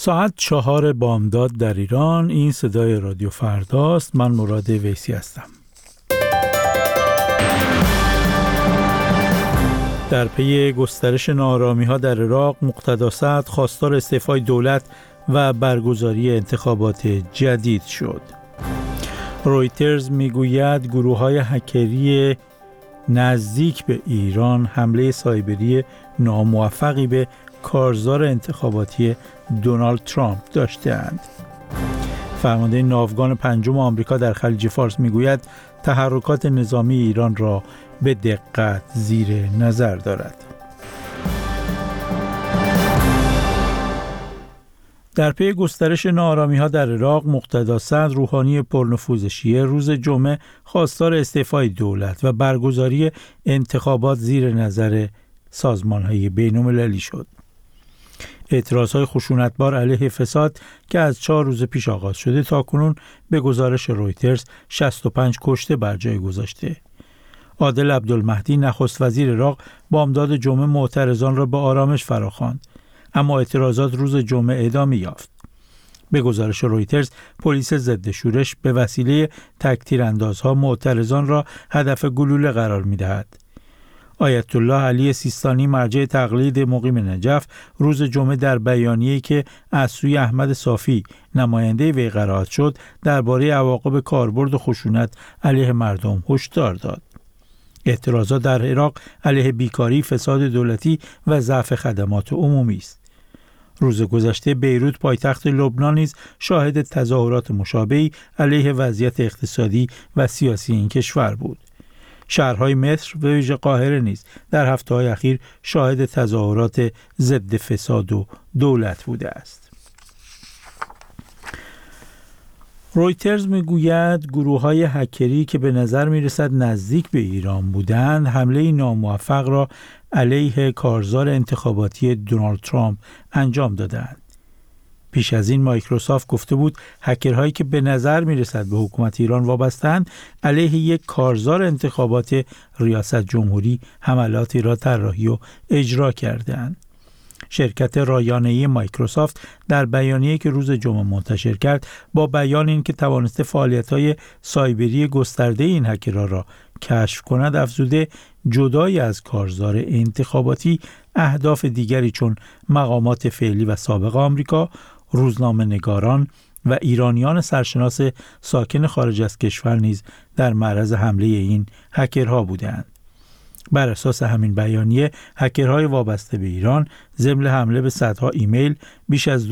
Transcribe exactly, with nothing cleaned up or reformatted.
ساعت چهار بامداد در ایران. این صدای رادیو فرداست. من مراد ویسی هستم. در پی گسترش ناآرامی‌ها در عراق، مقتدا سعد خواستار استعفای دولت و برگزاری انتخابات جدید شد. رویترز میگوید گروه‌های هکری نزدیک به ایران حمله سایبری ناموفقی به کارزار انتخاباتی دونالد ترامپ داشته‌اند. فرمانده ناوگان پنجم آمریکا در خلیج فارس میگوید تحرکات نظامی ایران را به دقت زیر نظر دارد. در پی گسترش ناآرامی‌ها در عراق، مقتدا سعد روحانی پرنفوذ شیعه روز جمعه خواستار استعفای دولت و برگزاری انتخابات زیر نظر سازمان‌های بین‌المللی شد. اعتراضهای خشونتبار علیه فساد که از چهار روز پیش آغاز شده تاکنون به گزارش رویترز شصت و پنج کشته بر جای گذاشته. عادل عبدالمهدی نخست وزیر عراق بامداد جمعه معترضان را به آرامش فراخواند، اما اعتراضات روز جمعه ادامه یافت. به گزارش رویترز، پلیس ضد شورش به وسیله تک‌تیراندازها معترضان را هدف گلوله قرار می‌دهد. آیت الله علی سیستانی مرجع تقلید مقیم نجف روز جمعه در بیانیه‌ای که از سوی احمد صافی نماینده وی قرائت شد درباره عواقب کاربرد و خشونت علیه مردم هشدار داد. اعتراضات در عراق علیه بیکاری، فساد دولتی و ضعف خدمات عمومی است. روز گذشته بیروت پایتخت لبنان نیز شاهد تظاهرات مشابهی علیه وضعیت اقتصادی و سیاسی این کشور بود. شهرهای مصر و ویژه قاهره نیز در هفته‌های اخیر شاهد تظاهرات ضد فساد و دولت بوده است. رویترز میگوید گروه‌های هکری که به نظر میرسد نزدیک به ایران بودند، حمله ناموفق را علیه کارزار انتخاباتی دونالد ترامپ انجام دادند. پیش از این مایکروسافت گفته بود هکرهایی که به نظر میرسد به حکومت ایران وابسته‌اند علیه یک کارزار انتخابات ریاست جمهوری حملاتی را طراحی و اجرا کرده‌اند. شرکت رایانه‌ای مایکروسافت در بیانیه‌ای که روز جمعه منتشر کرد با بیان اینکه توانسته فعالیت‌های سایبری گسترده این هکرها را کشف کند افزوده جدای از کارزار انتخاباتی اهداف دیگری چون مقامات فعلی و سابق آمریکا، روزنامه‌نگاران و ایرانیان سرشناس ساکن خارج از کشور نیز در معرض حمله این هکرها بودند. بر اساس همین بیانیه، هکرهای وابسته به ایران ضمن حمله به صدها ایمیل، بیش از